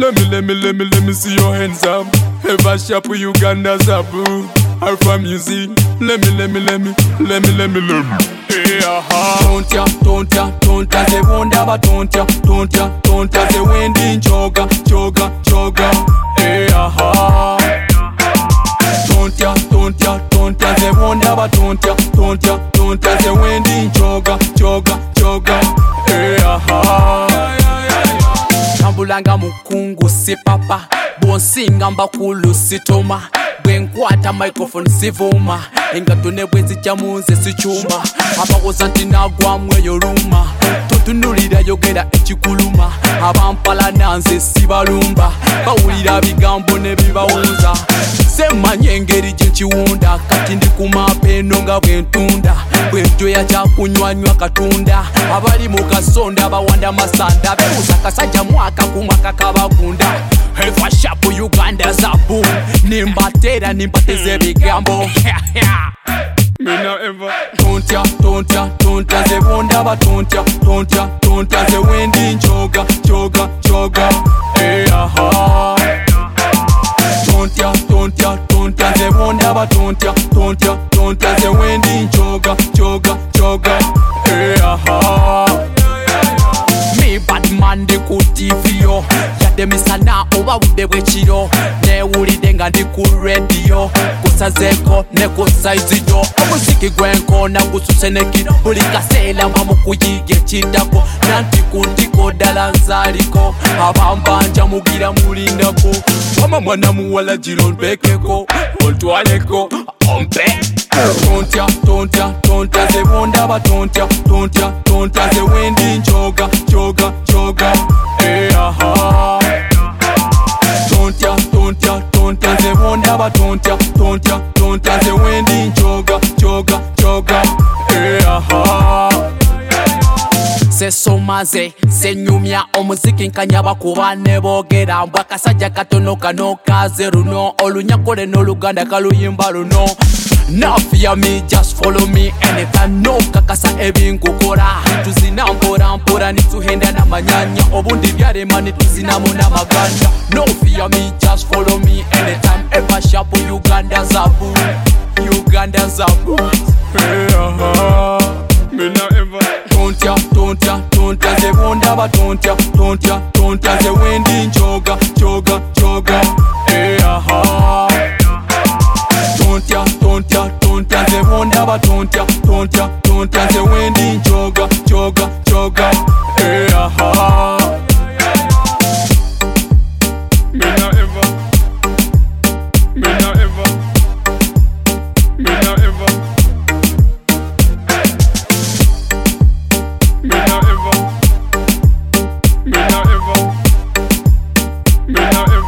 Let me see your hands up. Ever shop Uganda Zabu. Alpha music. Let me. Hey, aha. Don't ya, they wonder, but don't ya, they winding joga. Hey, aha. Don't ya, they wonder, but don't ya, they winding joga. Hey, aha. Tambulanga mukungu si papa, bonsinga mbakulu sitoma. Bwenkwata microphone sivuma, engatone bwenzi chamunze sichuma. Abakoza ntinagwa mweyo luma, tutunulira yogera ekikuluma. Abampala nanze sibalumba, bawulira bigambo ne bibawunza. Semanye engeri gye nkiwunda, kati ndi ku mapeno nga bwentunda. Bwenjoya kyakunywanywa katunda, abali mu kasonda bawanda masanda. Bebuza kasajja mwaka ku mwaka kabagunda. Eva shapu Uganda Zabu, nimbatera nimbateze bigambo. Mina ever don't ya, they wonder, but don't ya, they winding joga. Hey, aha. Don't ya, they wonder, but don't ya, they winding joga. Hey, aha. Me bad man de ku TV yo, yadde misana oba budde bwekiro. Newulidde nga ndi ku radio, kusazeko ne ku size yo. Omuziki gwenkona gususe nekiro, buli kaseera mba mu kuyiga ekitako. Nanti ku ntiko ddala nzaaliko, abambanja mugira mulindako. Wama mwana muwala giro mpekeko, ontwaleko ompe. Don't ya, they wonder, but don't ya, they winding joga. Hey, aha. Don't ya, they wonder, but don't ya, they winding joga. Hey, aha. Sesomaze, senyumya omuziki nkanyaba kuba ne boogera. Mbwa kasajja katono kano kaze runo, olunyakole n'oluganda kaluyimba luno. Now fear me, just follow me anytime. No kakasa ebinkukola, tuzina mpora nituhenda na manyanya. Obundi byarema nituzinamu na maganda. No fear me, just follow me anytime. Ever sharp Uganda Zabu. Hey, aha. Me not ever. Don't ya, they wonder, but don't ya, they winding joga. Hey, aha. Don't ya, they wonder, but don't ya, they winding joga. Hey, aha. Me not ever. Me not ever. Me not ever. Me not ever. Me not ever. Me not ever.